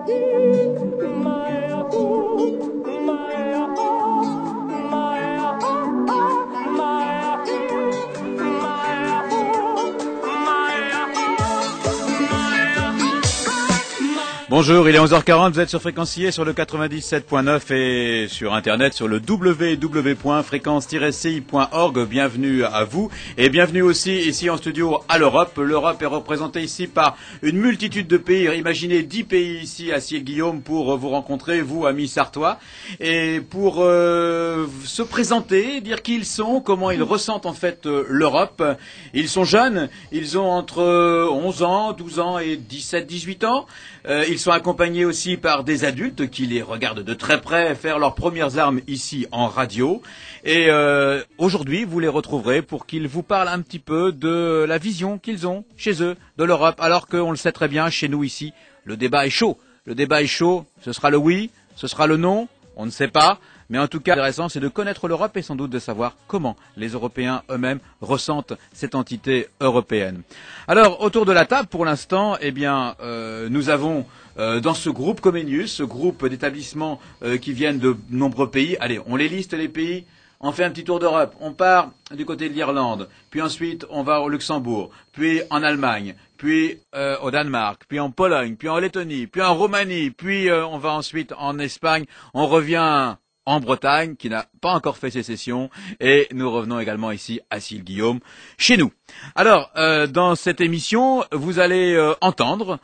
Bonjour, il est 11h40, vous êtes sur Fréquencier sur le 97.9 et sur internet sur le www.fréquence-ci.org. Bienvenue à vous et bienvenue aussi ici en studio à l'Europe. L'Europe est représentée ici par une multitude de pays. Imaginez 10 pays ici à Ciel-Guillaume pour vous rencontrer, vous amis sartois, et pour se présenter, dire qui ils sont, comment ils ressentent en fait l'Europe. Ils sont jeunes, ils ont entre 11 ans, 12 ans et 17, 18 ans. Ils sont accompagnés aussi par des adultes qui les regardent de très près faire leurs premières armes ici en radio. Et aujourd'hui, vous les retrouverez pour qu'ils vous parlent un petit peu de la vision qu'ils ont chez eux de l'Europe. Alors qu'on le sait très bien, chez nous ici, le débat est chaud. Le débat est chaud, ce sera le oui, ce sera le non, on ne sait pas. Mais en tout cas, l'intéressant, c'est de connaître l'Europe et sans doute de savoir comment les Européens eux-mêmes ressentent cette entité européenne. Alors, autour de la table, pour l'instant, nous avons dans ce groupe Comenius, ce groupe d'établissements qui viennent de nombreux pays. Allez, on les liste les pays. On fait un petit tour d'Europe. On part du côté de l'Irlande, puis ensuite on va au Luxembourg, puis en Allemagne, puis au Danemark, puis en Pologne, puis en Lettonie, puis en Roumanie, puis on va ensuite en Espagne. On revient en Bretagne, qui n'a pas encore fait sécession, et nous revenons également ici à Ciel-Guillaume, chez nous. Alors, dans cette émission, vous allez entendre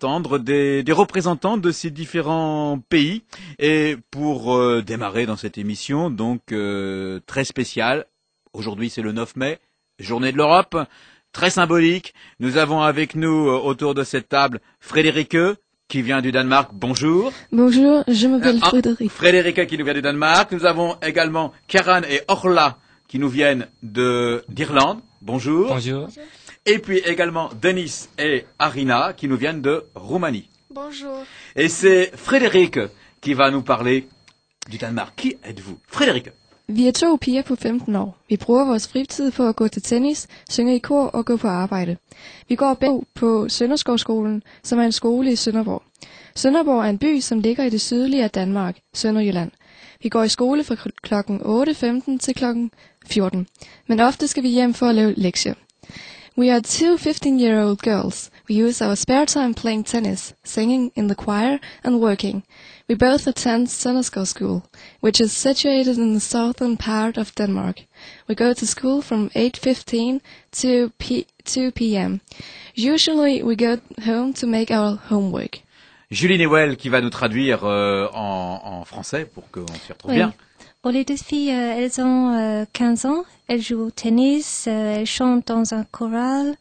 des représentants de ces différents pays, et pour démarrer dans cette émission, donc très spéciale, aujourd'hui c'est le 9 mai, journée de l'Europe, très symbolique, nous avons avec nous autour de cette table Frédérique, qui vient du Danemark. Bonjour. Bonjour, je m'appelle Frédéric. Frédéric qui nous vient du Danemark. Nous avons également Karan et Orla qui nous viennent d'Irlande. Bonjour. Bonjour. Et puis également Denis et Arina qui nous viennent de Roumanie. Bonjour. Et c'est Frédéric qui va nous parler du Danemark. Qui êtes-vous? Frédéric. Vi er 2 piger på 15 år. Vi bruger vores fritid på at gå til tennis, synge i kor og gå på arbejde. Vi går begge på Sønderskovskolen, som er en skole i Sønderborg. Sønderborg er en by, som ligger i det sydlige af Danmark, Sønderjylland. Vi går i skole fra klokken 8:15 til klokken 14, men ofte skal vi hjem for at lave lektier. We are 2 15-year-old girls. We use our spare time playing tennis, singing in the choir, and working. We both attend Sønderskov School, which is situated in the southern part of Denmark. We go to school from 8:15 to 2 p.m. Usually we go home to make our homework. Julie Newell qui va nous traduire en français pour qu'on s'y retrouve bien. Bon, les 2 filles, elles ont 15 ans, elles jouent au tennis, elles chantent dans un choral.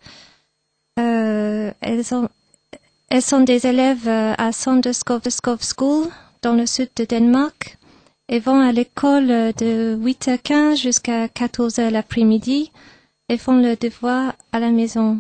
Elles sont des élèves à Sønderskov School dans le sud de Danemark et vont à l'école de 8h15 jusqu'à 14h l'après-midi et font le devoir à la maison.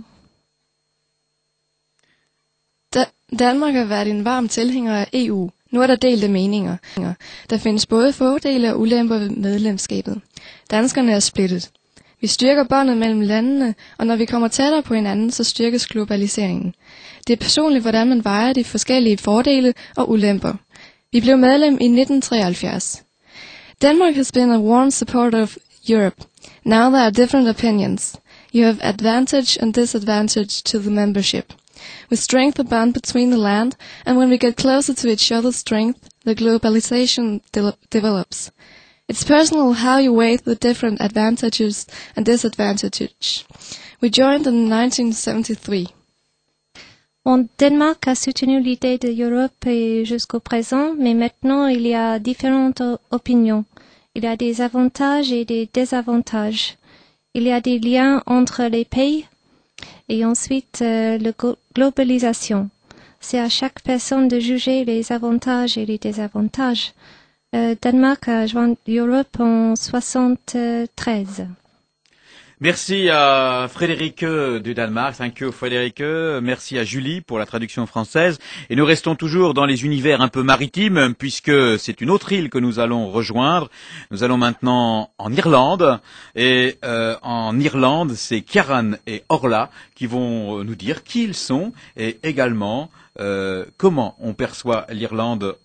Danmark har været en varm tilhænger af EU. Nu er der delte meninger. Der findes både fordele og ulemper ved medlemskabet. Danskerne er splittet. Vi styrker båndet mellem landene, og når vi kommer tættere på hinanden, så styrkes globaliseringen. Det er personligt, hvordan man vejer de forskellige fordele og ulemper. Vi blev medlem i 1973. Denmark has been a warm supporter of Europe. Now there are different opinions. You have advantage and disadvantage to the membership. We strengthen the bond between the land, and when we get closer to each other's strength, the globalization develops. It's personal how you weigh the different advantages and disadvantages. We joined in 1973. Bon, Danemark a soutenu l'idée de l'Europe jusqu'au présent, mais maintenant il y a différentes opinions. Il y a des avantages et des désavantages. Il y a des liens entre les pays et ensuite la globalisation. C'est à chaque personne de juger les avantages et les désavantages. Danemark a joint l'Europe en 1973. Merci à Frédéric du Danemark, thank you Frédéric, merci à Julie pour la traduction française. Et nous restons toujours dans les univers un peu maritimes, puisque c'est une autre île que nous allons rejoindre. Nous allons maintenant en Irlande, et en Irlande, c'est Kieran et Orla qui vont nous dire qui ils sont, et également comment on perçoit l'Irlande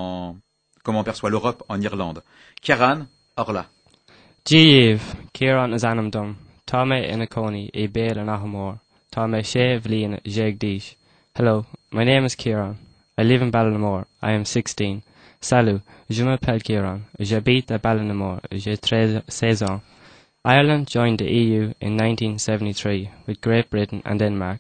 comment on perçoit l'Europe en Irlande. Kieran, Orla. Díomh, Kieran is anam dom. Tá mé ina cónaí é béal an ahamór. Tá mé sé bhliain jeag dísh. Hello, my name is Kieran. I live in Ballinamore. I am 16. Salut, je m'appelle Kieran. J'habite à Ballinamore. J'ai 16 ans. Ireland joined the EU in 1973 with Great Britain and Denmark.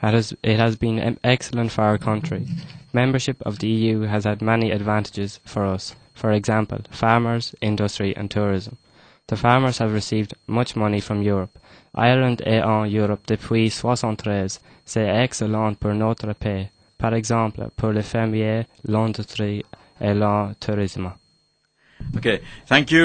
It has been excellent for our country. Membership of the EU has had many advantages for us. For example, farmers, industry and tourism. The farmers have received much money from Europe. Ireland est en Europe depuis 73. C'est excellent pour notre pays. Par exemple, pour les fermiers, l'industrie et le tourisme. Ok, thank you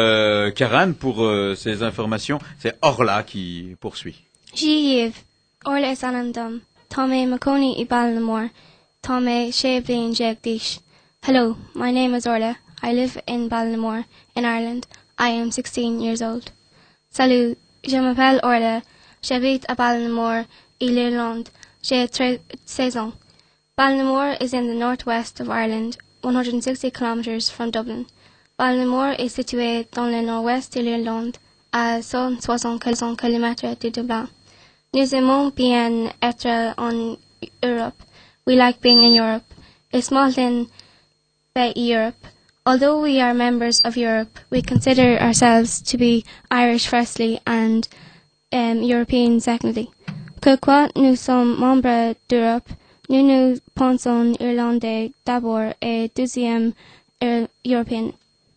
Kieran pour ces informations. C'est Orla qui poursuit. Díomh, Orla is anam dom. Tá mé Maconi I Ballinamore. Tá mé sé bhliain jeag dísh. Hello, my name is Orla. I live in Ballinamore, in Ireland. I am 16 years old. Salut, je m'appelle Orla. J'habite à Ballinamore, Irlande. J'ai 16 ans. Ballinamore is in the northwest of Ireland, 160 kilometers from Dublin. Ballinamore est situé dans le nord-ouest de l'Irlande, à 160 km de Dublin. Nous aimons bien être en Europe. We like being in Europe. A small thing about Europe. Although we are members of Europe, we consider ourselves to be Irish firstly and European secondly. Pourquoi nous sommes membres d'Europe, nous pensons irlandais d'abord et deuxième européen.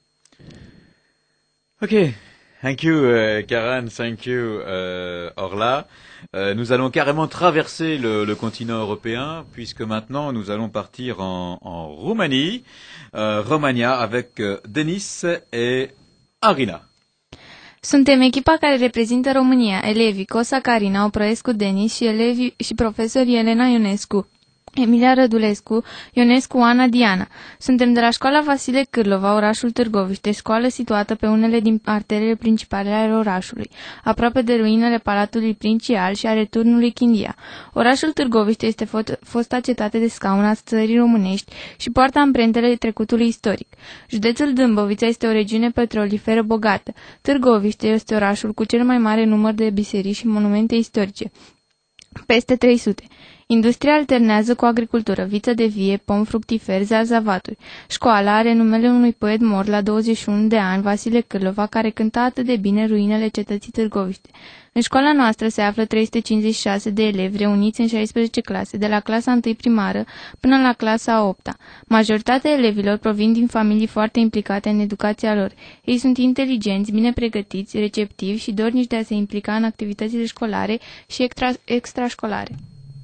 Ok, thank you Karen, thank you Orla. Nous allons carrément traverser le continent européen, puisque maintenant nous allons partir en Roumanie, România, avec Denis et Arina. Suntem echipa care reprezintă România, elevii Cosa Carina, Oprăescu Denis și profesorii Elena Ionescu, Emilia Rădulescu, Ionescu Ana Diana. Suntem de la școala Vasile Cârlova, orașul Târgoviște, școală situată pe unele din arterele principale ale orașului, aproape de ruinele Palatului Princial și ale turnului Chindia. Orașul Târgoviște este fosta cetate de scaun a țării românești și poartă amprentele trecutului istoric. Județul Dâmbovița este o regiune petroliferă bogată. Târgoviște este orașul cu cel mai mare număr de biserici și monumente istorice, peste 300. Industria alternează cu agricultură, viță de vie, pom fructiferi, zarzavaturi. Școala are numele unui poet mort la 21 de ani, Vasile Cârlova, care cânta atât de bine ruinele cetății Târgoviște. În școala noastră se află 356 de elevi reuniți în 16 clase, de la clasa 1 primară până la clasa 8-a. Majoritatea elevilor provin din familii foarte implicate în educația lor. Ei sunt inteligenți, bine pregătiți, receptivi și dornici de a se implica în activitățile școlare și extrașcolare.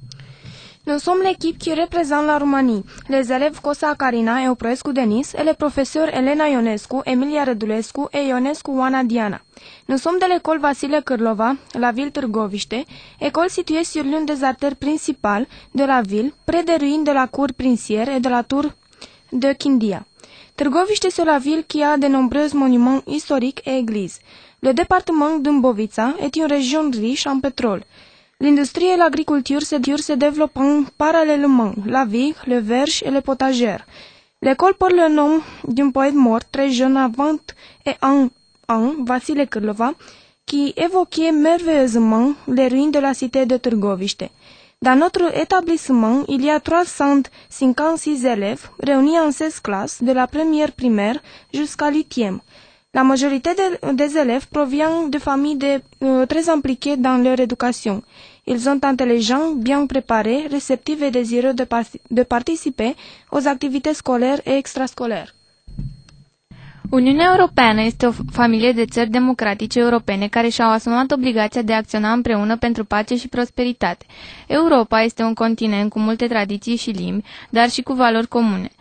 Nous sommes l'équipe qui représente la Roumanie, les élèves Cosa Carina et Oprăescu Denis et les professeurs Elena Ionescu, Emilia Rădulescu et Ionescu Oana Diana. Nous sommes de l'école Vasile Cârlova, la ville Târgoviște, école située sur l'une des artères principales de la ville, près des ruines de la cour princière et de la tour de Chindia. Târgoviște est la ville qui a de nombreux monuments historiques et églises. Le département Dâmbovița est une région riche en pétrole. L'industrie et l'agriculture se développent parallèlement, la vigne, le verge et le potager. L'école porte le nom d'un poète mort très jeune à 21 ans, Vasile Cârlova, qui évoquait merveilleusement les ruines de la cité de Târgoviște. Dans notre établissement, il y a 356 élèves, réunis en 16 classes, de la première primaire jusqu'à 8e. La majorité des élèves provient de familles très impliquées dans leur éducation. Ils sont intelligents, bien préparés, réceptifs et désireux de participer aux activités scolaires et extrascolaires. Uniunea Europeană este o familie de țări democratice europene care și-au asumat obligația de a acționa împreună pentru pace și prosperitate. Europa este un continent cu multe tradiții și limbi, dar și cu valori comune.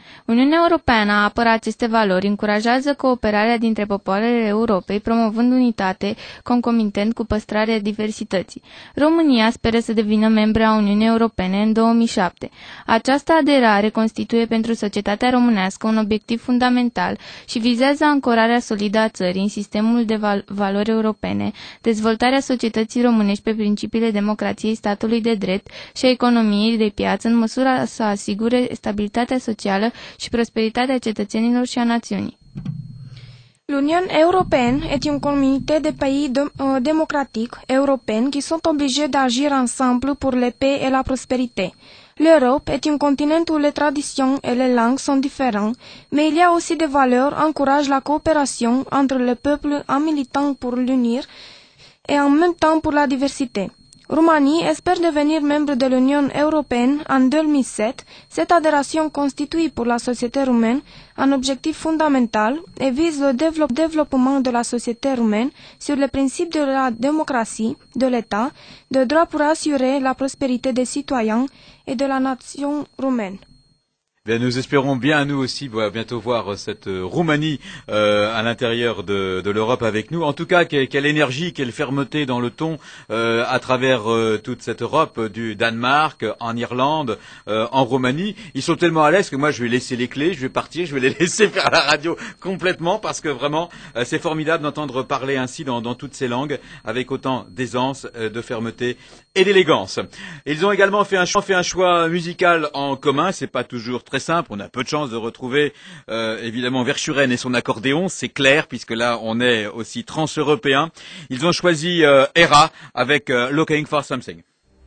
Uniunea Europeană apără aceste valori, încurajează cooperarea dintre popoarele Europei, promovând unitate, concomitent cu păstrarea diversității. România speră să devină membră a Uniunii Europene în 2007. Această aderare constituie pentru societatea românească un obiectiv fundamental și vizează ancorarea solidă a țării în sistemul de valori europene, dezvoltarea societății românești pe principiile democrației, statului de drept și a economiei de piață în măsura să asigure stabilitatea socială și prosperitatea cetățenilor și a națiunii. L'Union européenne est une communauté de pays démocratiques européens qui sont obligés d'agir ensemble pour la paix et la prospérité. L'Europe est un continent où les traditions et les langues sont différentes, mais il y a aussi des valeurs qui encouragent la coopération entre les peuples en militant pour l'unir et en même temps pour la diversité. Roumanie espère devenir membre de l'Union européenne en 2007. Cette adhésion constitue pour la société roumaine un objectif fondamental et vise le développement de la société roumaine sur le principe de la démocratie, de l'État, de droit pour assurer la prospérité des citoyens et de la nation roumaine. Bien, nous espérons bien, nous aussi, bientôt voir cette Roumanie à l'intérieur de l'Europe avec nous. En tout cas, quelle énergie, quelle fermeté dans le ton à travers toute cette Europe, du Danemark, en Irlande, en Roumanie. Ils sont tellement à l'aise que moi, je vais laisser les clés, je vais partir, je vais les laisser faire la radio complètement parce que vraiment, c'est formidable d'entendre parler ainsi dans toutes ces langues avec autant d'aisance, de fermeté et d'élégance. Ils ont également fait un choix musical en commun. C'est pas toujours très simple, on a peu de chance de retrouver évidemment Verschuren et son accordéon, c'est clair puisque là on est aussi trans-européen. Ils ont choisi Era avec Looking for Something.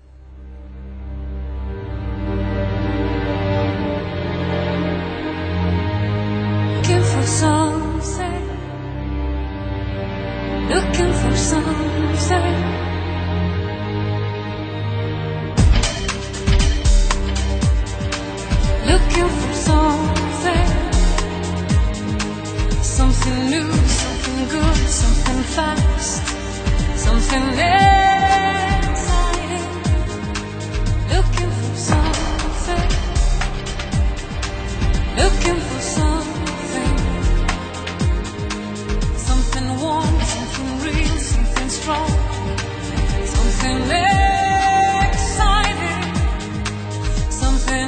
Looking for something, looking for something. Looking for something, something new, something good, something fast, something exciting. Looking for something, looking for something, something warm, something real, something strong, something exciting, something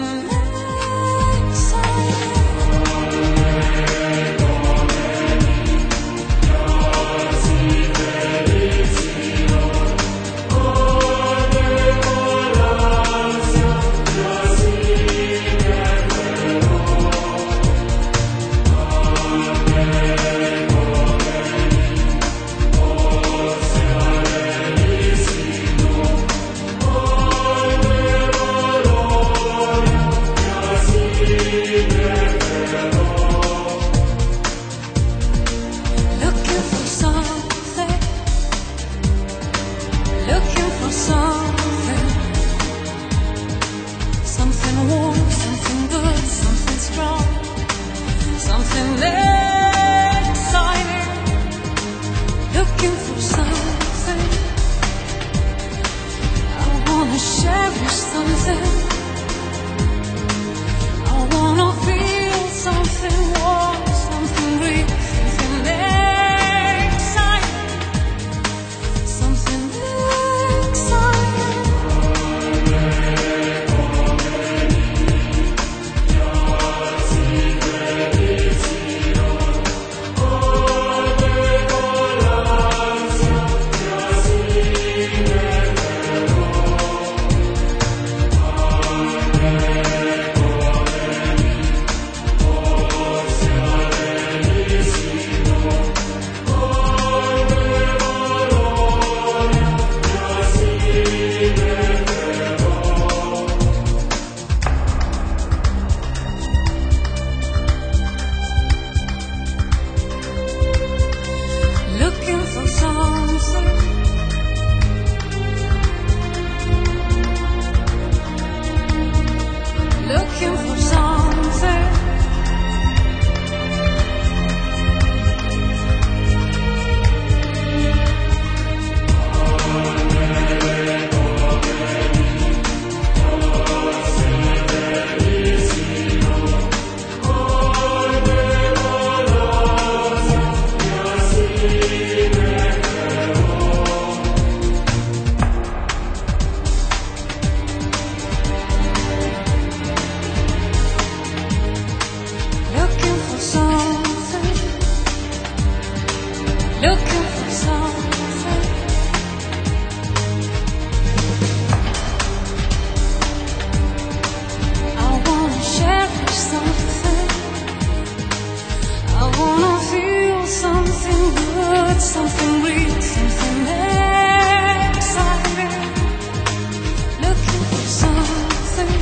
something real, something exciting. Looking for something.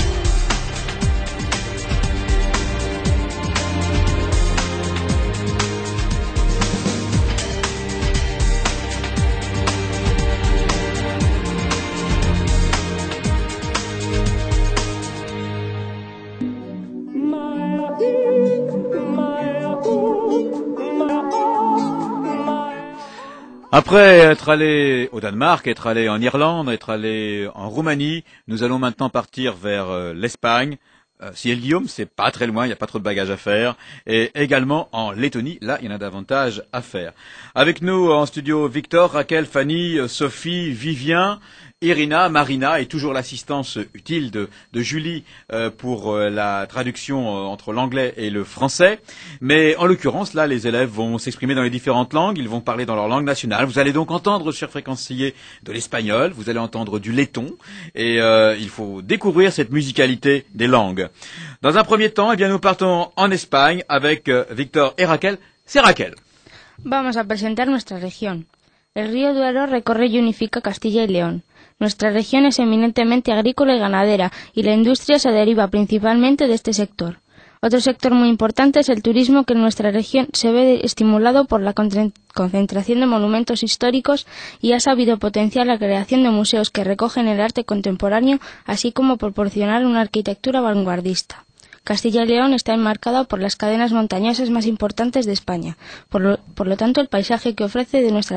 Après être allé au Danemark, être allé en Irlande, être allé en Roumanie, nous allons maintenant partir vers l'Espagne. Si Guillaume, c'est pas très loin, il n'y a pas trop de bagages à faire. Et également en Lettonie, là, il y en a davantage à faire. Avec nous en studio, Victor, Raquel, Fanny, Sophie, Vivien, Irina, Marina et toujours l'assistance utile de Julie pour la traduction entre l'anglais et le français. Mais en l'occurrence, là, les élèves vont s'exprimer dans les différentes langues, ils vont parler dans leur langue nationale. Vous allez donc entendre, chers fréquenciers, de l'espagnol, vous allez entendre du letton et il faut découvrir cette musicalité des langues. Dans un premier temps, eh bien, nous partons en Espagne avec Victor et Raquel. C'est Raquel. Vamos a presentar nuestra región. El río Duero recorre y unifica Castilla y León. Nuestra región es eminentemente agrícola y ganadera, y la industria se deriva principalmente de este sector. Otro sector muy importante es el turismo, que en nuestra región se ve estimulado por la concentración de monumentos históricos y ha sabido potenciar la creación de museos que recogen el arte contemporáneo, así como proporcionar una arquitectura vanguardista. Castilla y León está enmarcado por las cadenas montañosas más importantes de España. Por lo tanto, el paisaje que ofrece de nuestra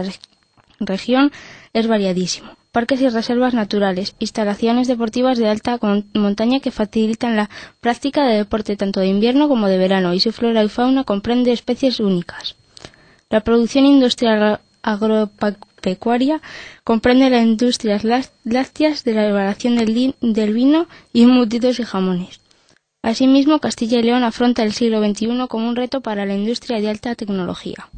región es variadísimo. Parques y reservas naturales, instalaciones deportivas de alta montaña que facilitan la práctica de deporte tanto de invierno como de verano, y su flora y fauna comprende especies únicas. La producción industrial agropecuaria comprende las industrias lácteas, de la elaboración del vino y embutidos y jamones. Asimismo, Castilla y León afronta el siglo XXI como un reto para la industria de alta tecnología.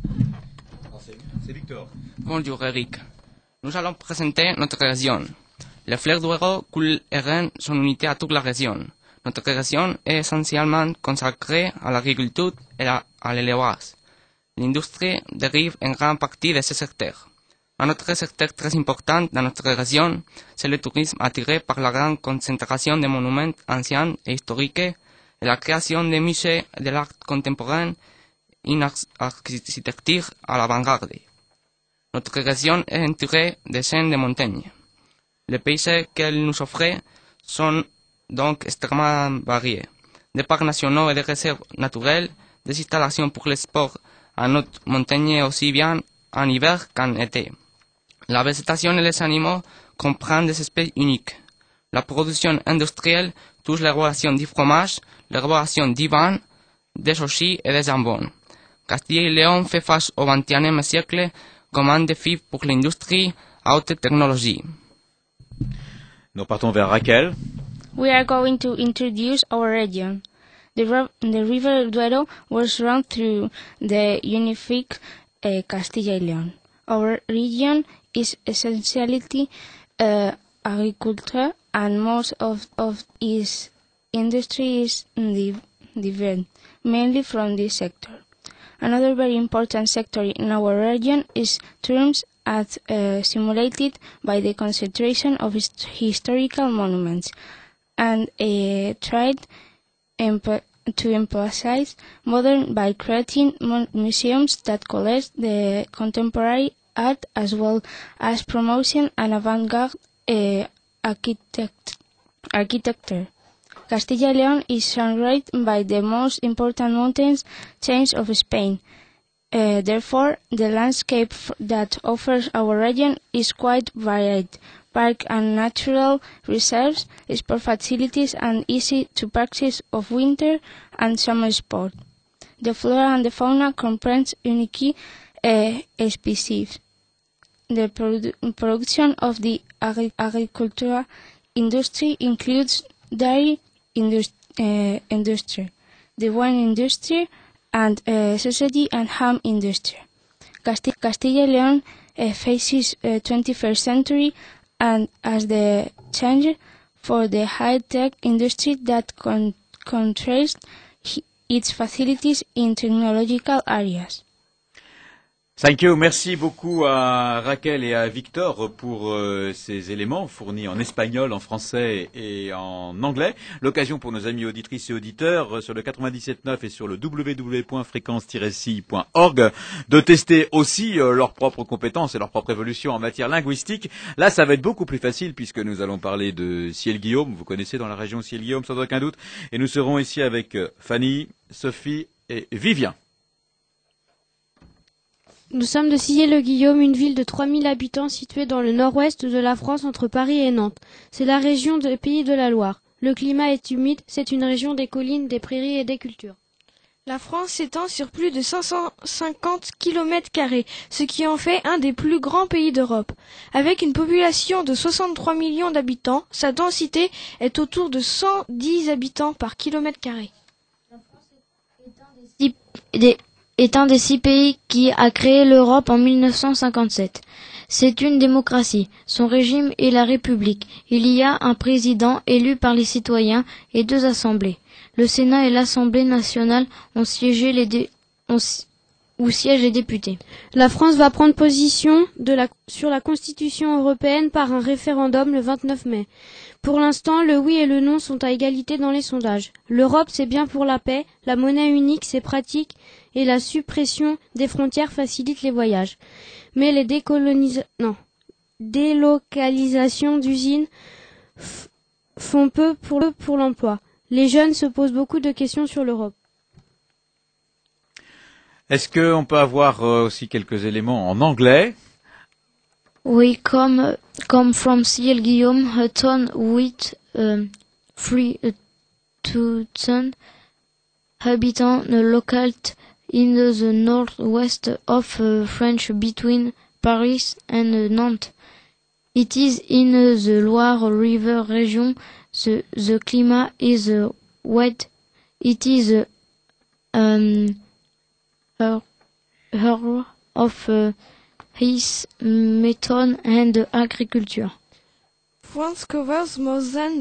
Bonjour Eric. Nous allons présenter notre région. Le fleuve Duero coule et rend son unité à toute la région. Notre région est essentiellement consacrée à l'agriculture et à l'élevage. L'industrie dérive en grande partie de ce secteur. Un autre secteur très important dans notre région, c'est le tourisme attiré par la grande concentration de monuments anciens et historiques et la création de musées de l'art contemporain, une architecture à l'avant-garde. Notre région est entourée de chaînes de montagnes. Les paysages qu'elle nous offre sont donc extrêmement variés. Des parcs nationaux et des réserves naturelles, des installations pour les sports en haute montagne aussi bien en hiver qu'en été. La végétation et les animaux comprennent des espèces uniques. La production industrielle touche l'élaboration du fromage, l'élaboration du vin, des sushis et des jambons. Castille et Léon fait face au XXIe siècle comme un défi pour l'industrie à haute technologie. Nous partons vers Raquel. We are going to introduce our region. The river Duero was run through the unified Castilla y León. Our region is essentially agriculture, and most of its industry is derived mainly from this sector. Another very important sector in our region is tourism, as stimulated by the concentration of historical monuments, and tried to emphasize modern by creating museums that collect the contemporary art as well as promotion and avant-garde architecture. Castilla y León is surrounded by the most important mountain chains of Spain. Therefore, the landscape that offers our region is quite varied. Park and natural reserves, sport facilities, and easy to practice of winter and summer sport. The flora and the fauna comprehend unique species. The production of the agricultural industry includes dairy industry, the wine industry, and sausage and ham industry. Castilla y León faces 21st century and as the change for the high-tech industry that contrasts its facilities in technological areas. Thank you. Merci beaucoup à Raquel et à Victor pour ces éléments fournis en espagnol, en français et en anglais. L'occasion pour nos amis auditrices et auditeurs sur le 97.9 et sur le www.fréquence-ci.org de tester aussi leurs propres compétences et leur propre évolution en matière linguistique. Là, ça va être beaucoup plus facile puisque nous allons parler de Ciel-Guillaume. Vous connaissez dans la région Ciel-Guillaume sans aucun doute. Et nous serons ici avec Fanny, Sophie et Vivien. Nous sommes de Sillé-le-Guillaume, une ville de 3000 habitants située dans le nord-ouest de la France entre Paris et Nantes. C'est la région des Pays de la Loire. Le climat est humide, c'est une région des collines, des prairies et des cultures. La France s'étend sur plus de 550 km², ce qui en fait un des plus grands pays d'Europe. Avec une population de 63 millions d'habitants, sa densité est autour de 110 habitants par km². La France est un des 6 pays qui a créé l'Europe en 1957. C'est une démocratie. Son régime est la République. Il y a un président élu par les citoyens et 2 assemblées. Le Sénat et l'Assemblée nationale où siègent les députés. La France va prendre position sur la Constitution européenne par un référendum le 29 mai. Pour l'instant, le oui et le non sont à égalité dans les sondages. L'Europe, c'est bien pour la paix, la monnaie unique, c'est pratique, et la suppression des frontières facilite les voyages. Mais les délocalisations d'usines font peu pour l'emploi. Les jeunes se posent beaucoup de questions sur l'Europe. Est-ce qu'on peut avoir aussi quelques éléments en anglais? We come from Ciel-Guillaume, a town with 3,000 habitants located in the northwest of France between Paris and Nantes. It is in the Loire River region. The climate is wet. It is of rice, mutton and agriculture. France covers more than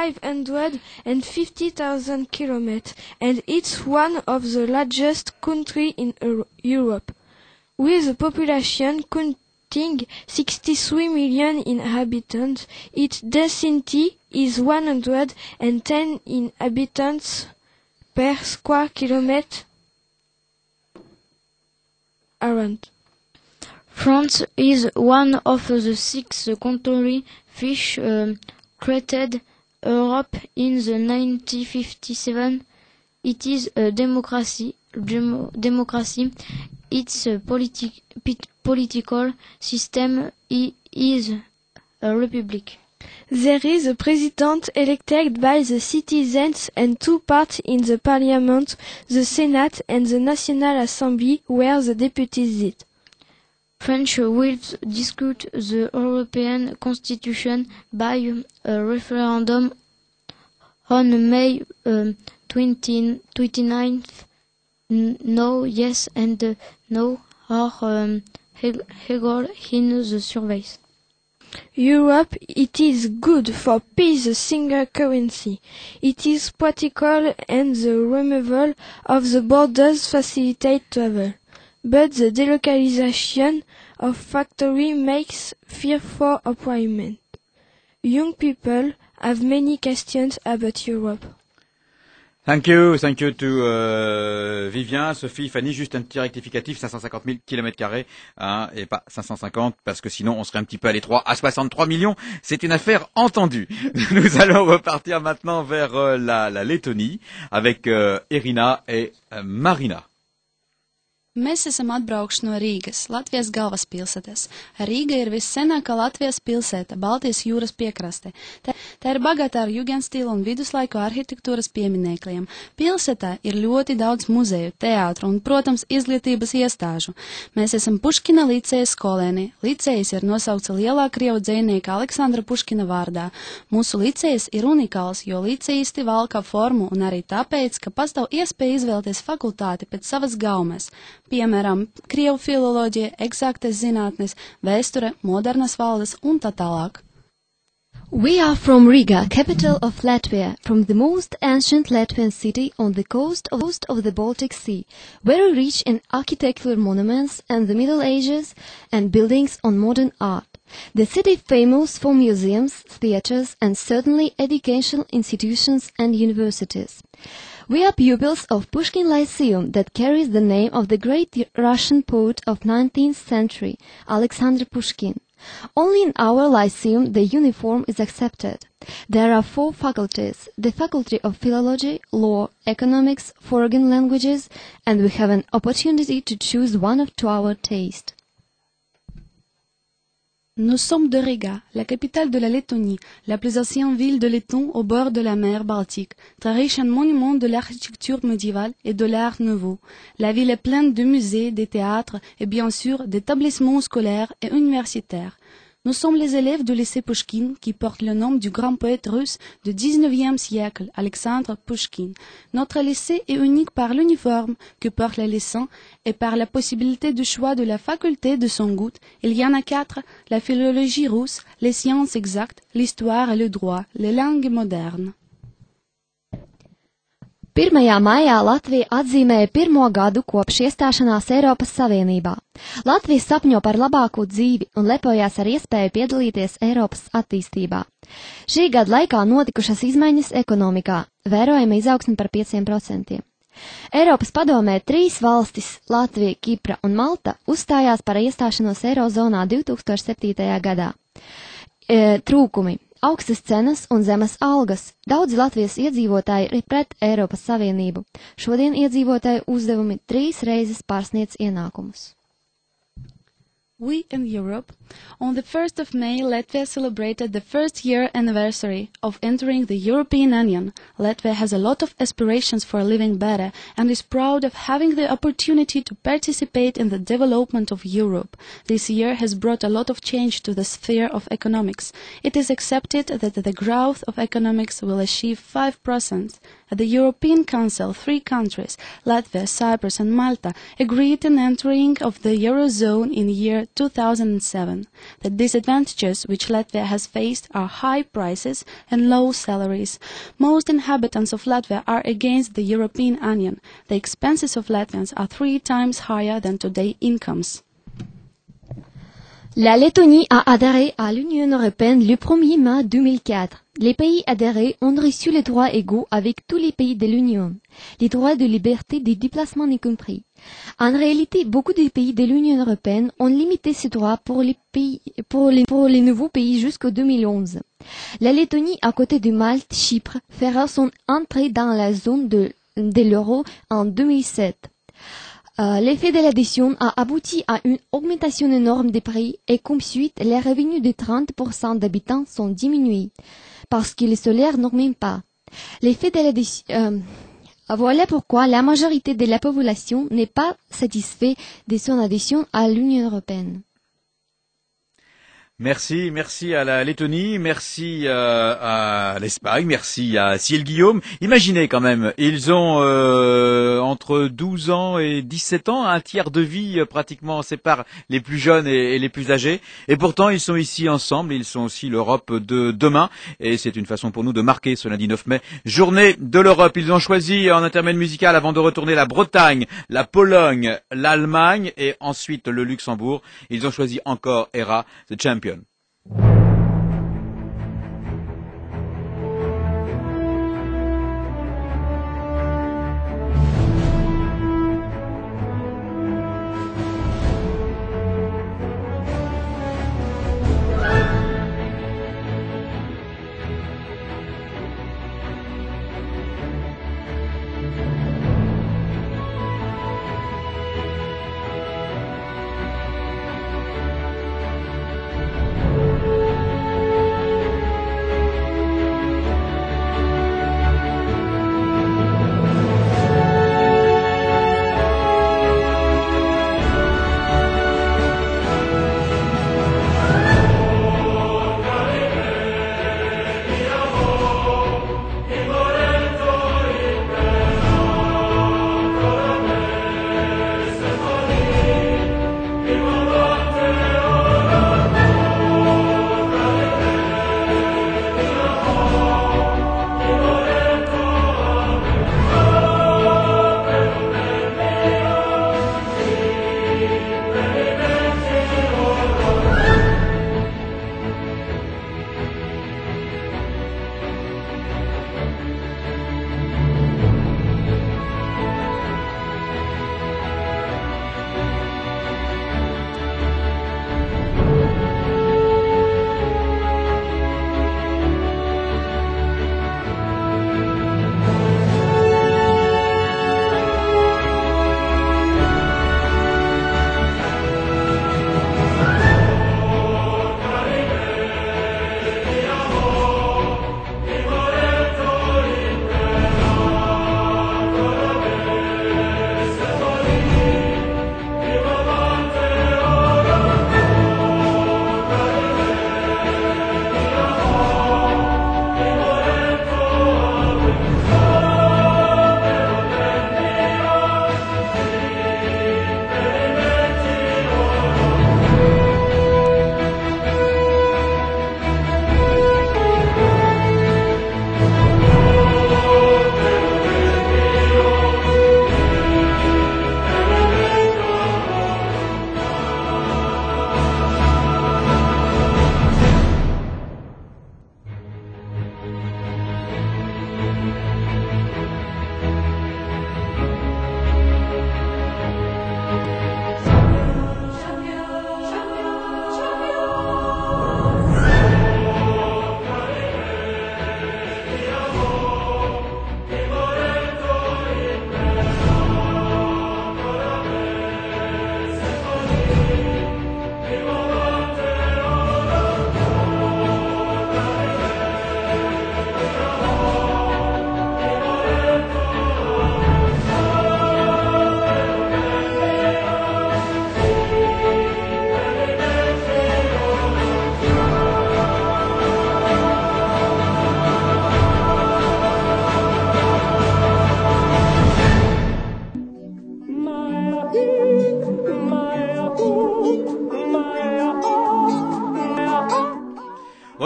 550,000 kilometers, and it's one of the largest countries in Europe, with a population counting 63 million inhabitants. Its density is 110 inhabitants per square kilometer around. France is one of the 6 countries which created Europe in the 1957. It is a democracy. Its political system is a republic. There is a president elected by the citizens and 2 parts in the parliament, the Senate and the National Assembly, where the deputies sit. France will discuss the European Constitution by a referendum on May 29th. No, yes and no are held in the surveys. Europe, it is good for peace, a single currency. It is practical and the removal of the borders facilitate travel. But the delocalization of factories makes fear for employment. Young people have many questions about Europe. Thank you to Vivien, Sophie, Fanny. Juste un petit rectificatif, 550 000 km², hein, et pas 550, parce que sinon on serait un petit peu à l'étroit. À 63 millions, c'est une affaire entendue. Nous allons repartir maintenant vers la Lettonie avec Irina et Marina. Mēs esam atbraukuši no Rīgas, Latvijas galvaspilsētas. Rīga ir vissenākā Latvijas pilsēta, Baltijas jūras piekraste. Tā ir bagāta ar jugendstilu un viduslaiku arhitektūras pieminekļiem. Pilsētā ir ļoti daudz muzeju, teātru un, protams, izglītības iestāžu. Mēs esam Puškina liceja skolēni. Licejs ir nosaukts lielā krievu dzejnieka Aleksandra Puškina vārdā. Mūsu licejs ir unikāls, jo licejisti valkā formu un arī tāpēc, ka pastāv iespēja izvēlēties fakultāti pēc savas gaumes. Piemēram, krievu filoloģija, eksaktas zinātnes, vēsture, modernas valdes un tā tālāk. We are from Riga, capital of Latvia, from the most ancient Latvian city on the coast of the Baltic Sea, very rich in architectural monuments and the Middle Ages and buildings on modern art. The city famous for museums, theaters and certainly educational institutions and universities. We are pupils of Pushkin Lyceum that carries the name of the great Russian poet of 19th century, Alexander Pushkin. Only in our lyceum the uniform is accepted. There are 4 faculties, the Faculty of Philology, Law, Economics, Foreign Languages, and we have an opportunity to choose one to our taste. Nous sommes de Riga, la capitale de la Lettonie, la plus ancienne ville de Letton au bord de la mer Baltique, très riche en monuments de l'architecture médiévale et de l'art nouveau. La ville est pleine de musées, de théâtres et bien sûr d'établissements scolaires et universitaires. Nous sommes les élèves du lycée Pushkin qui porte le nom du grand poète russe du 19e siècle, Alexandre Pushkin. Notre lycée est unique par l'uniforme que portent les lycéens et par la possibilité de choix de la faculté de son goût. Il y en a 4, la philologie russe, les sciences exactes, l'histoire et le droit, les langues modernes. 1. maijā Latvija atzīmēja 1. gadu kopš iestāšanās Eiropas Savienībā. Latvija sapņo par labāku dzīvi un lepojās ar iespēju piedalīties Eiropas attīstībā. Šī gada laikā notikušas izmaiņas ekonomikā, vērojama izaugsme par 5%. Eiropas padomē 3 valstis – Latvija, Kipra un Malta – uzstājās par iestāšanos Eirozonā 2007. gadā. Trūkumi. Augstas cenas un zemes algas. Daudzi Latvijas iedzīvotāji ir pret Eiropas Savienību. Šodien iedzīvotāju uzdevumi 3 reizes pārsniedz ienākumus. We in Europe. On the 1st of May, Latvia celebrated the first year anniversary of entering the European Union. Latvia has a lot of aspirations for living better and is proud of having the opportunity to participate in the development of Europe. This year has brought a lot of change to the sphere of economics. It is accepted that the growth of economics will achieve 5%. At the European Council, 3 countries, Latvia, Cyprus and Malta, agreed in entering of the Eurozone in year 2007. The disadvantages which Latvia has faced are high prices and low salaries. Most inhabitants of Latvia are against the European Union. The expenses of Latvians are 3 times higher than today's incomes. La Lettonie a adhéré à l'Union européenne le 1er mai 2004. Les pays adhérés ont reçu les droits égaux avec tous les pays de l'Union. Les droits de liberté des déplacements y compris. En réalité, beaucoup de pays de l'Union européenne ont limité ces droits pour les nouveaux pays jusqu'en 2011. La Lettonie, à côté de Malte, Chypre, fera son entrée dans la zone de l'euro en 2007. L'effet de l'adhésion a abouti à une augmentation énorme des prix et comme suite, les revenus de 30% d'habitants sont diminués parce que le solaire n'augmente pas. L'effet de l'adhésion, voilà pourquoi la majorité de la population n'est pas satisfaite de son adhésion à l'Union européenne. Merci à la Lettonie, merci à l'Espagne, merci à Ciel Guillaume. Imaginez quand même, ils ont entre 12 ans et 17 ans, un tiers de vie pratiquement sépare les plus jeunes et les plus âgés. Et pourtant, ils sont ici ensemble, ils sont aussi l'Europe de demain. Et c'est une façon pour nous de marquer ce lundi 9 mai, journée de l'Europe. Ils ont choisi en intermède musical avant de retourner la Bretagne, la Pologne, l'Allemagne et ensuite le Luxembourg. Ils ont choisi encore Era, The Champion.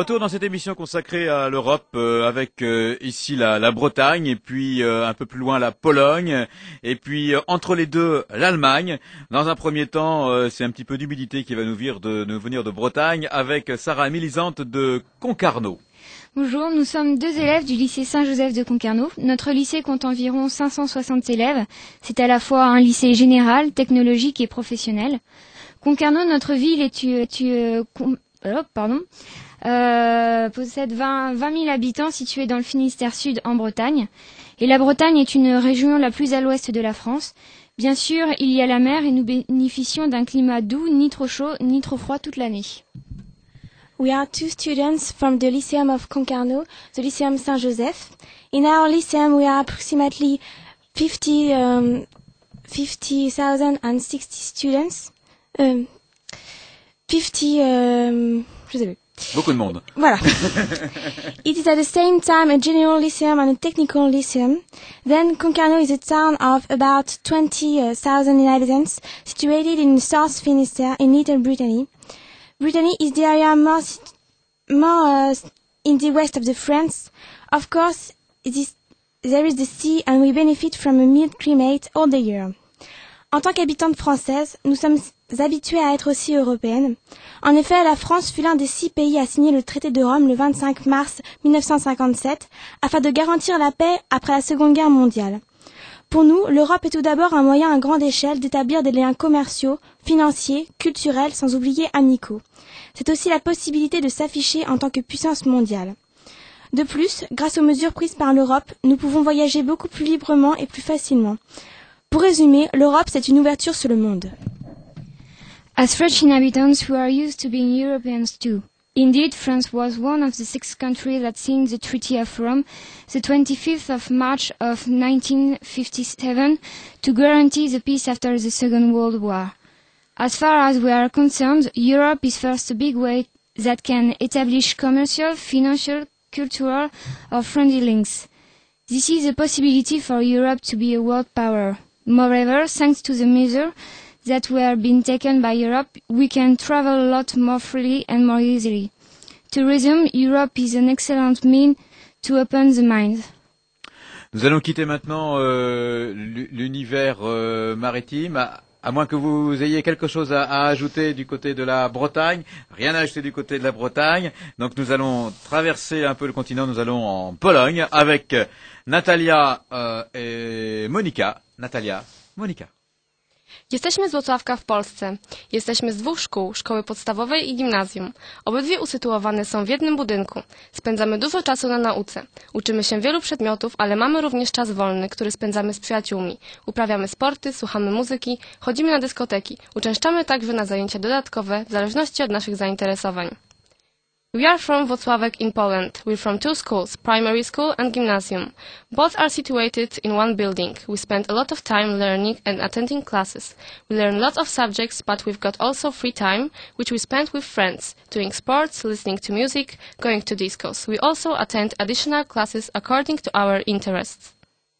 Retour dans cette émission consacrée à l'Europe avec ici la Bretagne et puis un peu plus loin la Pologne et puis entre les deux l'Allemagne. Dans un premier temps, c'est un petit peu d'humidité qui va nous venir de Bretagne avec Sarah Mélisante de Concarneau. Bonjour, nous sommes 2 élèves du lycée Saint-Joseph de Concarneau. Notre lycée compte environ 560 élèves. C'est à la fois un lycée général, technologique et professionnel. Concarneau, notre ville, possède 20 000 habitants situés dans le Finistère Sud en Bretagne. Et la Bretagne est une région la plus à l'ouest de la France. Bien sûr, il y a la mer et nous bénéficions d'un climat doux, ni trop chaud, ni trop froid toute l'année. We are 2 students from the Lyceum of Concarneau, the Lyceum Saint-Joseph. In our lyceum, we are approximately 50,060 students. Beaucoup de monde. Voilà. It is at the same time a general lyceum and a technical lyceum. Then Concarneau is a town of about 20,000 inhabitants, situated in South Finistère in Little Brittany. Brittany is the area more in the west of the France. Of course, there is the sea and we benefit from a mild climate all the year. En tant qu'habitante française, nous sommes habitués à être aussi européennes. En effet, la France fut l'un des 6 pays à signer le traité de Rome le 25 mars 1957 afin de garantir la paix après la Seconde Guerre mondiale. Pour nous, l'Europe est tout d'abord un moyen à grande échelle d'établir des liens commerciaux, financiers, culturels, sans oublier amicaux. C'est aussi la possibilité de s'afficher en tant que puissance mondiale. De plus, grâce aux mesures prises par l'Europe, nous pouvons voyager beaucoup plus librement et plus facilement. Pour résumer, l'Europe, c'est une ouverture sur le monde. As French inhabitants, we are used to being Europeans too. Indeed, France was one of the 6 countries that signed the Treaty of Rome, the 25th of March of 1957, to guarantee the peace after the Second World War. As far as we are concerned, Europe is first a big way that can establish commercial, financial, cultural or friendly links. This is a possibility for Europe to be a world power. Moreover, thanks to the measures that were being taken by Europe, we can travel a lot more freely and more easily. To resume, Europe is an excellent means to open the mind. Nous allons quitter maintenant l'univers maritime, à moins que vous ayez quelque chose à ajouter du côté de la Bretagne. Rien à ajouter du côté de la Bretagne. Donc nous allons traverser un peu le continent, nous allons en Pologne avec Natalia et Monika. Natalia, Monika. Jesteśmy z Włocławka w Polsce. Jesteśmy z 2 szkół, szkoły podstawowej i gimnazjum. Obydwie usytuowane są w jednym budynku. Spędzamy dużo czasu na nauce. Uczymy się wielu przedmiotów, ale mamy również czas wolny, który spędzamy z przyjaciółmi. Uprawiamy sporty, słuchamy muzyki, chodzimy na dyskoteki. Uczęszczamy także na zajęcia dodatkowe, w zależności od naszych zainteresowań. We are from Włocławek in Poland. We're from 2 schools, primary school and gymnasium. Both are situated in one building. We spend a lot of time learning and attending classes. We learn lots of subjects, but we've got also free time, which we spend with friends, doing sports, listening to music, going to discos. We also attend additional classes according to our interests.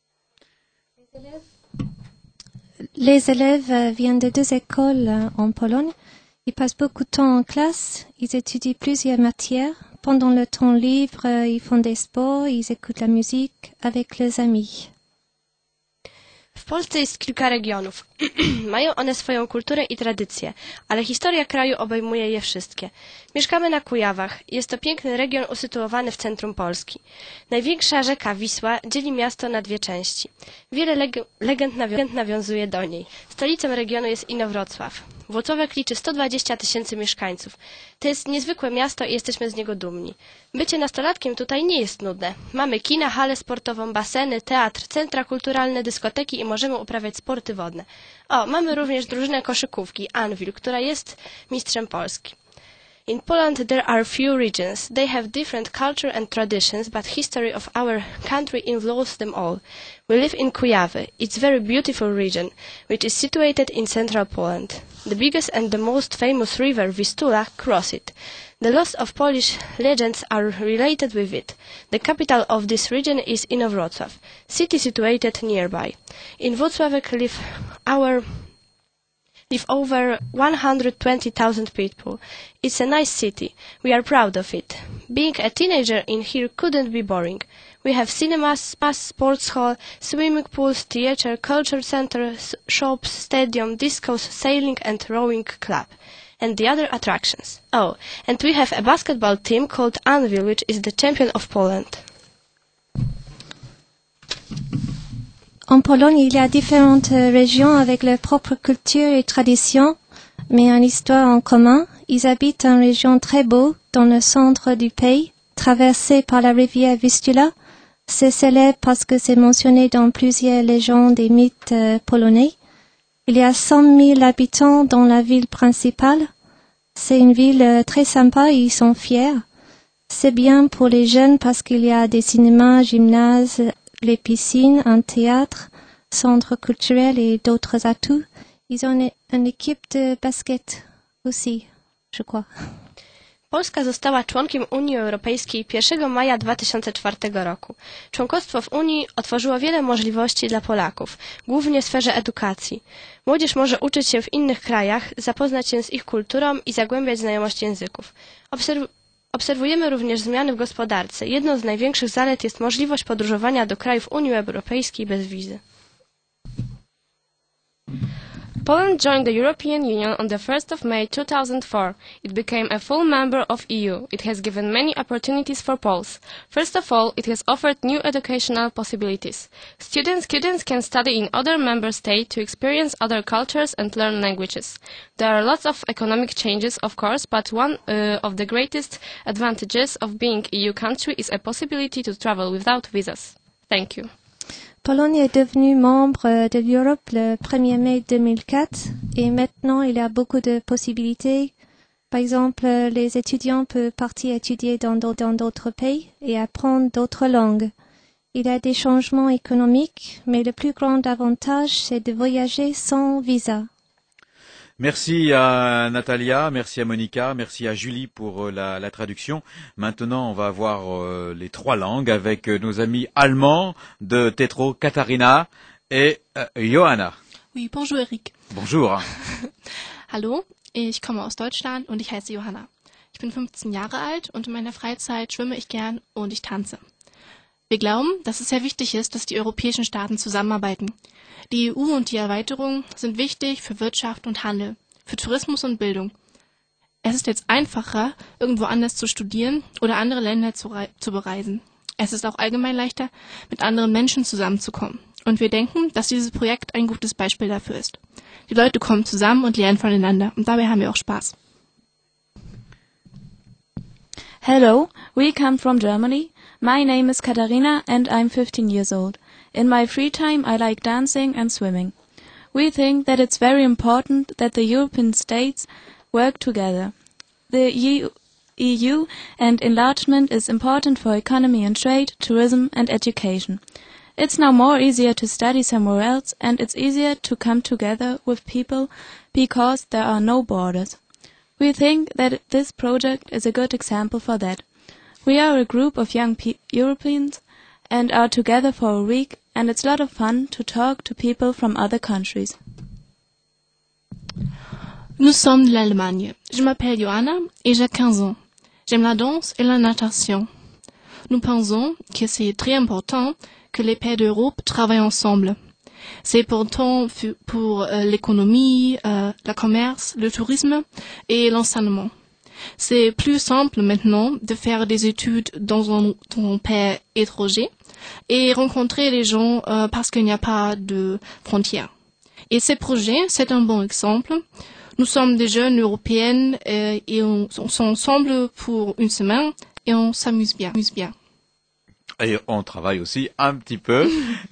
Les élèves viennent de 2 écoles en Pologne. Ils passent beaucoup de temps en classe, ils étudient plusieurs matières. Pendant le temps libre, ils font des sports, ils écoutent la musique avec les amis. W Polsce jest kilka regionów. Mają one swoją kulturę i tradycje, ale historia kraju obejmuje je wszystkie. Mieszkamy na Kujawach. Jest to piękny region usytuowany w centrum Polski. Największa rzeka Wisła dzieli miasto na 2 części. Wiele legend nawiązuje do niej. Stolicą regionu jest Inowrocław. Włocławek liczy 120 000 mieszkańców. To jest niezwykłe miasto i jesteśmy z niego dumni. Bycie nastolatkiem tutaj nie jest nudne. Mamy kina, halę sportową, baseny, teatr, centra kulturalne, dyskoteki i możemy uprawiać sporty wodne. O, mamy również drużynę koszykówki, Anwil, która jest mistrzem Polski. In Poland there are few regions. They have different culture and traditions, but history of our country involves them all. We live in Kujawy. It's a very beautiful region, which is situated in central Poland. The biggest and the most famous river, Vistula, crosses it. The lots of Polish legends are related with it. The capital of this region is Inowrocław, city situated nearby. In Włocławek live our live over 120,000 people. It's a nice city. We are proud of it. Being a teenager in here couldn't be boring. We have cinemas, sports hall, swimming pools, theatre, culture center, shops, stadium, discos, sailing and rowing club. And the other attractions. Oh, and we have a basketball team called Anvil, which is the champion of Poland. En Pologne, il y a différentes régions avec leurs propres cultures et traditions, mais une histoire en commun. Ils habitent une région très beau dans le centre du pays, traversée par la rivière Vistula. C'est célèbre parce que c'est mentionné dans plusieurs légendes et mythes polonais. Il y a 100 000 habitants dans la ville principale. C'est une ville très sympa et ils sont fiers. C'est bien pour les jeunes parce qu'il y a des cinémas, gymnases, les piscines, un théâtre, centre culturel et d'autres atouts. Ils ont une équipe de basket aussi, je crois. Polska została członkiem Unii Europejskiej 1 maja 2004 roku. Członkostwo w Unii otworzyło wiele możliwości dla Polaków, głównie w sferze edukacji. Młodzież może uczyć się w innych krajach, zapoznać się z ich kulturą i zagłębiać znajomość języków. Obserwujemy również zmiany w gospodarce. Jedną z największych zalet jest możliwość podróżowania do krajów Unii Europejskiej bez wizy. Poland joined the European Union on the 1st of May 2004. It became a full member of EU. It has given many opportunities for Poles. First of all, it has offered new educational possibilities. Students can study in other member states to experience other cultures and learn languages. There are lots of economic changes, of course, but one of the greatest advantages of being EU country is a possibility to travel without visas. Thank you. Pologne est devenue membre de l'Europe le 1er mai 2004 et maintenant il y a beaucoup de possibilités. Par exemple, les étudiants peuvent partir étudier dans d'autres pays et apprendre d'autres langues. Il y a des changements économiques, mais le plus grand avantage, c'est de voyager sans visa. Merci à Natalia, merci à Monica, merci à Julie pour la traduction. Maintenant, on va voir les 3 langues avec nos amis allemands de Tetro, Katharina et Johanna. Oui, bonjour Eric. Bonjour. Hallo, ich komme aus Deutschland und ich heiße Johanna. Ich bin 15 Jahre alt und in meiner Freizeit schwimme ich gern und ich tanze. Wir glauben, dass es sehr wichtig ist, dass die europäischen Staaten zusammenarbeiten. Die EU und die Erweiterung sind wichtig für Wirtschaft und Handel, für Tourismus und Bildung. Es ist jetzt einfacher, irgendwo anders zu studieren oder andere Länder zu bereisen. Es ist auch allgemein leichter, mit anderen Menschen zusammenzukommen. Und wir denken, dass dieses Projekt ein gutes Beispiel dafür ist. Die Leute kommen zusammen und lernen voneinander und dabei haben wir auch Spaß. Hello, we come from Germany. My name is Katharina and I'm 15 years old. In my free time I like dancing and swimming. We think that it's very important that the European states work together. The EU and enlargement is important for economy and trade, tourism and education. It's now more easier to study somewhere else and it's easier to come together with people because there are no borders. We think that this project is a good example for that. We are a group of young Europeans and are together for a week and it's a lot of fun to talk to people from other countries. Nous sommes de l'Allemagne. Je m'appelle Johanna et j'ai 15 ans. J'aime la danse et la natation. Nous pensons que c'est très important que les pays d'Europe travaillent ensemble. C'est important pour l'économie, le commerce, le tourisme et l'enseignement. C'est plus simple maintenant de faire des études dans un pays étranger et rencontrer les gens parce qu'il n'y a pas de frontières. Et ce projet, c'est un bon exemple. Nous sommes des jeunes européennes et on sont ensemble pour une semaine et on s'amuse bien. Et on travaille aussi un petit peu.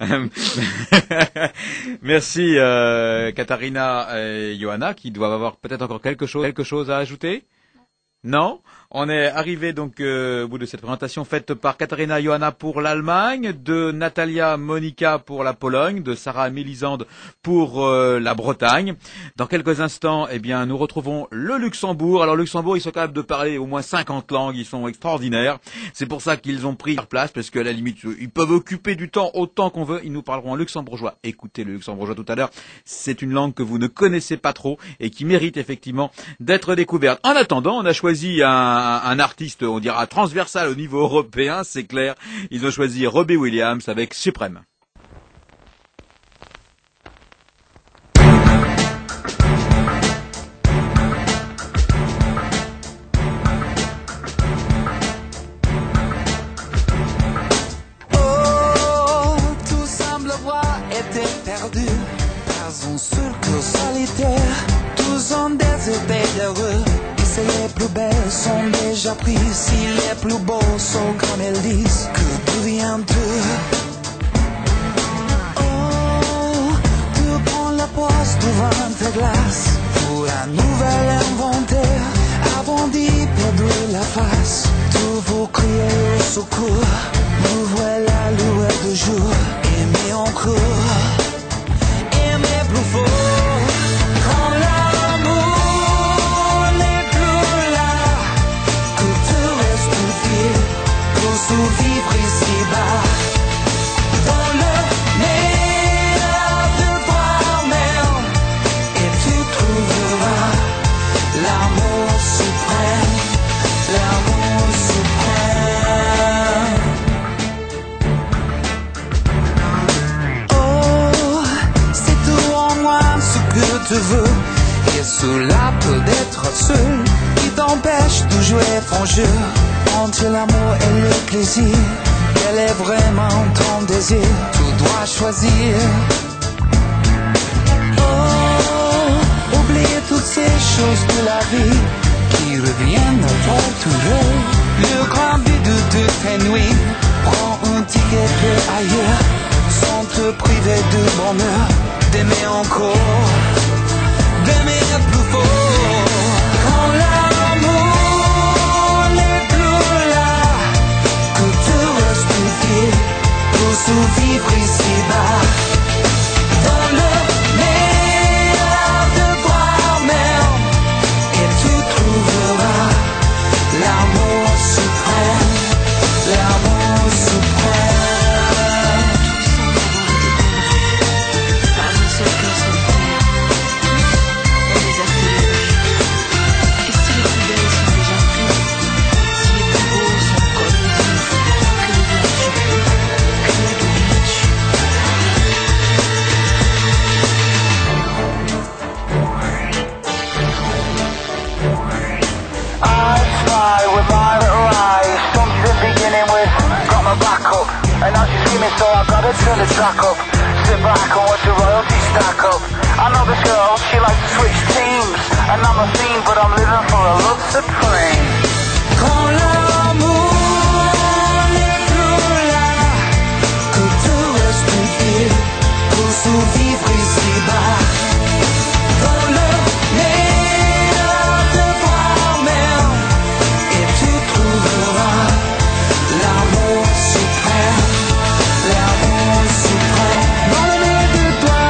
Merci Katharina et Johanna qui doivent avoir peut-être encore quelque chose à ajouter. Non, on est arrivé donc au bout de cette présentation faite par Katharina Johanna pour l'Allemagne, de Natalia Monica pour la Pologne, de Sarah Mélisande pour la Bretagne. Dans quelques instants, eh bien, nous retrouvons le Luxembourg. Alors Luxembourg, ils sont capables de parler au moins 50 langues, ils sont extraordinaires. C'est pour ça qu'ils ont pris leur place, parce qu'à la limite, ils peuvent occuper du temps autant qu'on veut. Ils nous parleront en luxembourgeois. Écoutez le luxembourgeois tout à l'heure. C'est une langue que vous ne connaissez pas trop et qui mérite effectivement d'être découverte. En attendant, on a choisi un artiste, on dira, transversal au niveau européen, c'est clair. Ils ont choisi Robbie Williams avec Suprême. Oh, tout semble avoir été perdu par un seul cœur solitaire. Tous ont des idées d'heureux. Si les plus belles sont déjà prises, si les plus beaux sont comme elles disent, que deviens-tu? Oh, tu prends la pause devant ta glace pour un nouvel inventaire. Avant d'y perdre la face, tout vous criez au secours. Nous voilà lueur de jour, aimez encore, aimez plus fort. Quand l'amour survivre ici-bas, dans le meilleur de toi-même, et tu trouveras l'amour suprême, l'amour suprême. Oh, c'est tout en moi ce que tu veux, et cela peut être seul qui t'empêche de jouer franc jeu. Entre l'amour et le plaisir, quel est vraiment ton désir? Tu dois choisir. Oh, oublie toutes ces choses de la vie qui reviennent à torturer. Le grand vide de tes nuits, prends un ticket peu ailleurs, sans te priver de bonheur, d'aimer encore, d'aimer plus fort. Quand l'amour pour survivre ici-bas, dans le meilleur de toi-même, et tu trouveras l'amour suprême, l'amour suprême. Pas un seul cœur solitaire, on les a fait. Et si les plus belles sont déjà prises, si les plus beaux sont comme ils disent, que deviens-tu? And now she's screaming, so I gotta turn the track up. Sit back and watch the royalties stack up. I know this girl, she likes to switch teams, and I'm a fiend, but I'm living for a love supreme. Quand l'amour n'est plus là, que tout reste utile pour survivre ici-bas. Dans le meilleur de toi-même, et tu trouveras l'amour suprême, l'amour suprême. Dans le meilleur de toi-même.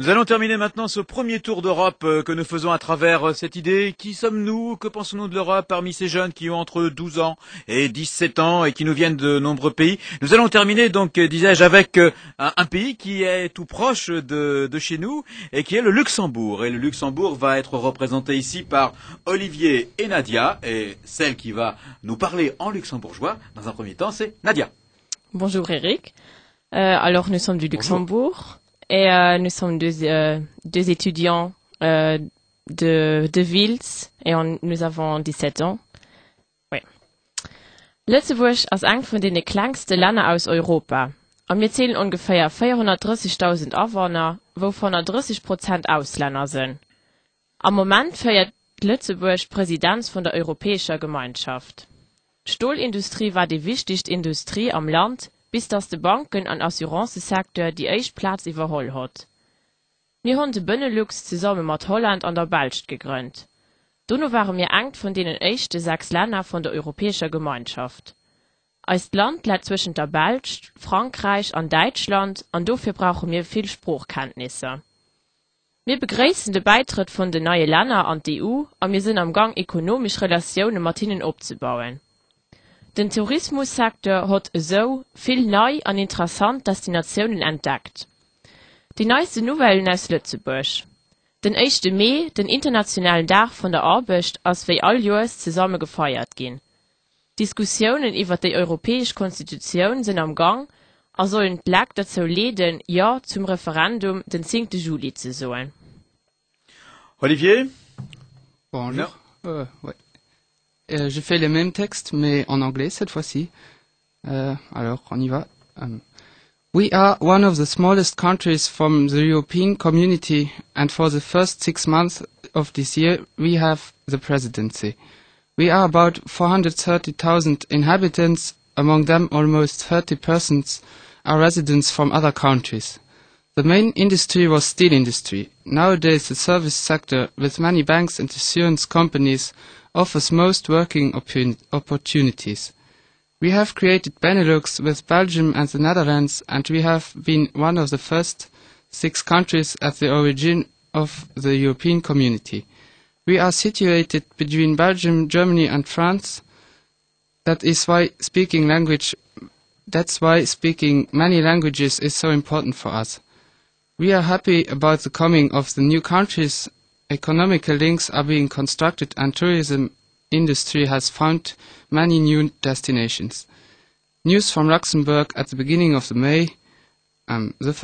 Nous allons terminer maintenant ce premier tour d'Europe que nous faisons à travers cette idée. Qui sommes-nous? Que pensons-nous de l'Europe parmi ces jeunes qui ont entre 12 ans et 17 ans et qui nous viennent de nombreux pays? Nous allons terminer donc, disais-je, avec un pays qui est tout proche de chez nous et qui est le Luxembourg. Et le Luxembourg va être représenté ici par Olivier et Nadia. Et celle qui va nous parler en luxembourgeois, dans un premier temps, c'est Nadia. Bonjour Eric. Alors nous sommes du Luxembourg. Et nous sommes deux étudiants de Wils et nous avons 17 ans. Oui. Lützeburg ist eines von den kleinsten Ländern aus Europa. Und wir zählen ungefähr 430.000 Einwohner, wovon 30% Ausländer sind. Am Moment feiert Lützeburg Präsidenz von der Europäischen Gemeinschaft. Die Stahlindustrie war die wichtigste Industrie am Land, bis dass de Banken und Assurancesektor die erste Platz überholt hat. Wir haben den Benelux zusammen mit Holland und der Belgien gegründet. Dann waren wir eng von den ersten 6 Ländern von der Europäischen Gemeinschaft. Als Land liegt zwischen der Belgien, Frankreich und Deutschland und dafür brauchen wir viel Sprachkenntnisse. Wir begrüßen den Beitritt von den neuen Ländern an die EU und wir sind am Gang, ökonomische Relationen mit ihnen aufzubauen. Den Tourismussektor hat so viel neu und interessante Destinationen entdeckt. Die neueste Novellen aus Lützeburg. Den 1. Mai, den internationalen Tag von der Arbeit, als wir alljährlich zusammen gefeiert gehen. Diskussionen über die europäische Konstitution sind am Gang und sollen die Lage dazu leiten, Ja zum Referendum den 10. Juli zu sagen. Olivier? Bonjour. Ouais. Je fais le même texte, mais en anglais cette fois-ci. Alors, on y va. We are one of the smallest countries from the European Community, and for the first 6 months of this year, we have the presidency. We are about 430,000 inhabitants. Among them, almost 30% are residents from other countries. The main industry was steel industry. Nowadays, the service sector, with many banks and insurance companies, offers most working opportunities. We have created Benelux with Belgium and the Netherlands, and we have been one of the first 6 countries at the origin of the European Community. We are situated between Belgium, Germany and France. That's why speaking many languages is so important for us. We are happy about the coming of the new countries. Economical links are being constructed and tourism industry has found many new destinations. News from Luxembourg at the beginning of May. The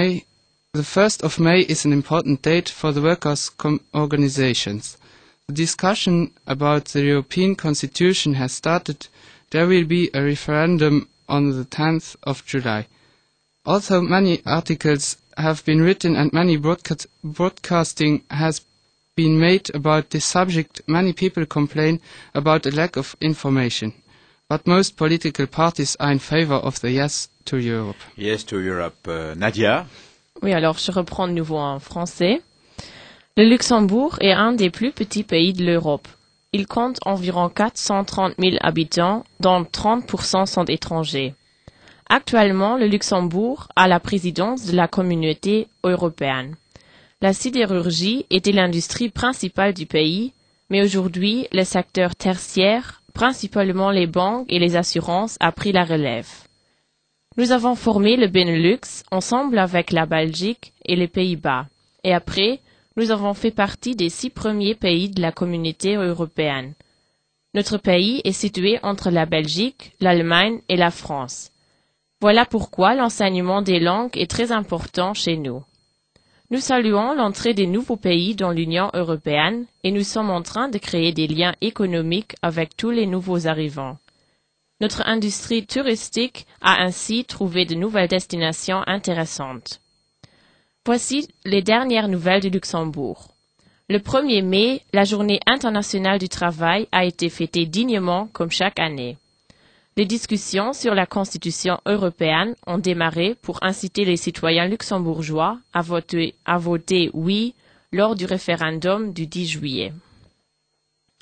1st of May is an important date for the workers' organizations. The discussion about the European Constitution has started. There will be a referendum on the 10th of July. Also, many articles have been written and many broadcasting has been made about this subject. Many people complain about a lack of information. But most political parties are in favor of the Yes to Europe. Yes to Europe. Nadia? Oui, alors je reprends de nouveau en français. Le Luxembourg est un des plus petits pays de l'Europe. Il compte environ 430 000 habitants, dont 30% sont étrangers. Actuellement, le Luxembourg a la présidence de la Communauté européenne. La sidérurgie était l'industrie principale du pays, mais aujourd'hui, le secteur tertiaire, principalement les banques et les assurances, a pris la relève. Nous avons formé le Benelux ensemble avec la Belgique et les Pays-Bas, et après, nous avons fait partie des 6 premiers pays de la Communauté européenne. Notre pays est situé entre la Belgique, l'Allemagne et la France. Voilà pourquoi l'enseignement des langues est très important chez nous. Nous saluons l'entrée des nouveaux pays dans l'Union européenne et nous sommes en train de créer des liens économiques avec tous les nouveaux arrivants. Notre industrie touristique a ainsi trouvé de nouvelles destinations intéressantes. Voici les dernières nouvelles du Luxembourg. Le 1er mai, la Journée internationale du travail a été fêtée dignement comme chaque année. Les discussions sur la Constitution européenne ont démarré pour inciter les citoyens luxembourgeois à voter oui lors du référendum du 10 juillet.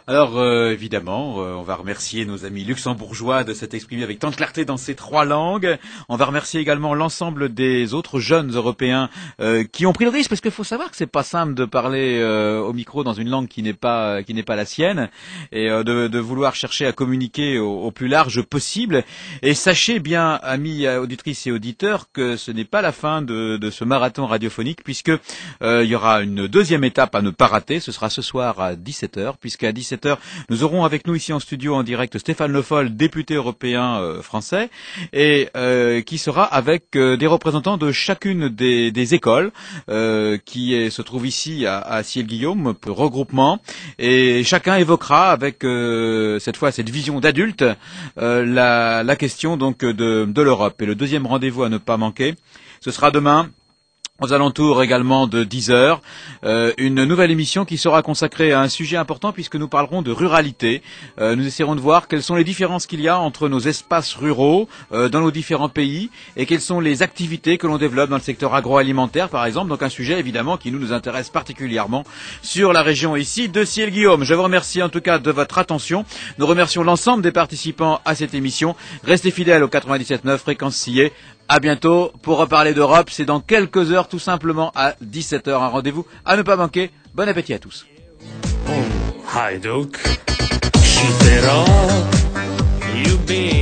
Alors évidemment, on va remercier nos amis luxembourgeois de s'être exprimés avec tant de clarté dans ces 3 langues. On va remercier également l'ensemble des autres jeunes Européens qui ont pris le risque, parce qu'il faut savoir que c'est pas simple de parler au micro dans une langue qui n'est pas la sienne, et de vouloir chercher à communiquer au plus large possible. Et sachez bien, amis auditrices et auditeurs, que ce n'est pas la fin de ce marathon radiophonique, puisque il y aura une deuxième étape à ne pas rater. Ce sera ce soir à 17h, puisqu'à 17h, nous aurons avec nous ici en studio en direct Stéphane Le Foll, député européen français, et qui sera avec des représentants de chacune des écoles qui se trouvent ici à Ciel-Guillaume, regroupement, et chacun évoquera avec cette fois cette vision d'adulte la question donc de l'Europe. Et le deuxième rendez-vous à ne pas manquer, ce sera demain, aux alentours également de 10h, une nouvelle émission qui sera consacrée à un sujet important, puisque nous parlerons de ruralité. Nous essaierons de voir quelles sont les différences qu'il y a entre nos espaces ruraux dans nos différents pays, et quelles sont les activités que l'on développe dans le secteur agroalimentaire, par exemple. Donc un sujet évidemment qui nous intéresse particulièrement sur la région ici de Ciel-Guillaume. Je vous remercie en tout cas de votre attention. Nous remercions l'ensemble des participants à cette émission. Restez fidèles au 97.9 Fréquence Sillé. À bientôt pour reparler d'Europe. C'est dans quelques heures, tout simplement à 17h. Un rendez-vous à ne pas manquer. Bon appétit à tous. Hajduk, shit it up, you been